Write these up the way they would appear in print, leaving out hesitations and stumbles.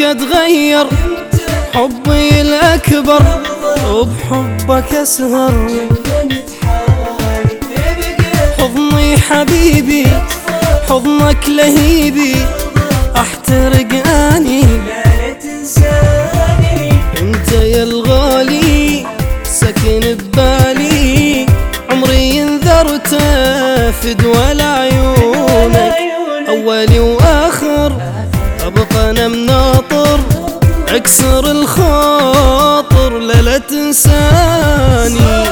اتغير حبي الأكبر وبحبك أسهر. حضني حبيبي حضنك لهيبي احترق اني لا تنساني. انت يا الغالي سكن ببالي عمري ينذرت في دول عيونك. اولي واخر ابقى انا مناطر اكسر الخاطر لا تنساني.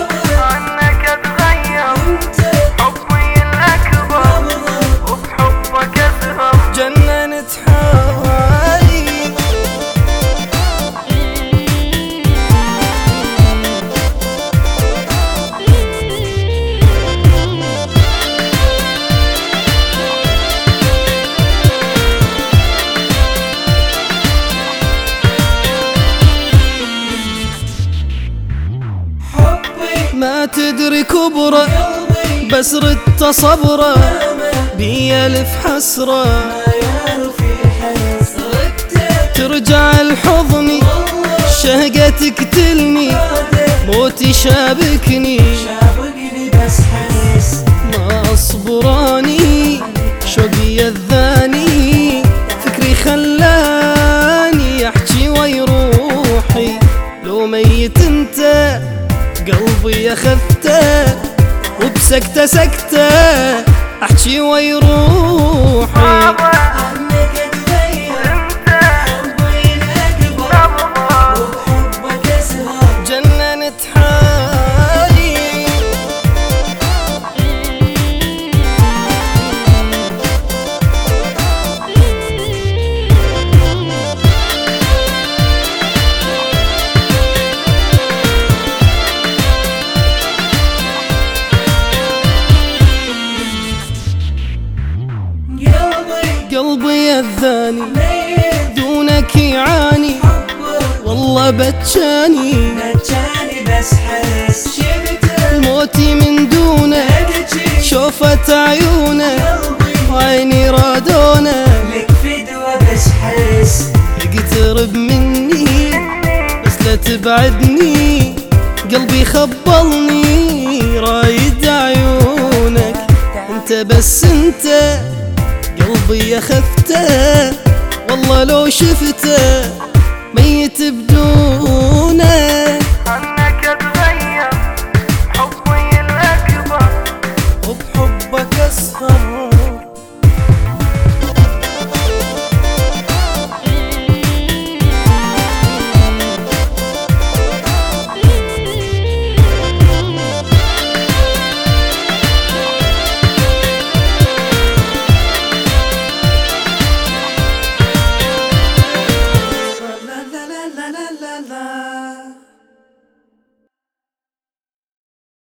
ما تدري كبره بس ردت صبره بي ألف حسرة. ترجع الحضني شهقة تقتلني موتي شابكني بس حس ما أصبراني شوقي الذاني فكري خلاني أحكي وي روحي لو ميت انت قلبي أخذته وبسكتة سكتة أحكي وي روحي. عنك أتغير حبي الأكبر وبحبك أسهر جننت حالي. قلبي الثاني دونك يعاني والله بتشاني بس حس الموتي من دونه شوفت عيونه وعيني رادونه لك فدوة بس حس اقترب مني بس لا تبعدني قلبي خبلني رايد عيونك انت بس انت قلبي أخذته والله لو شفته ميت بدون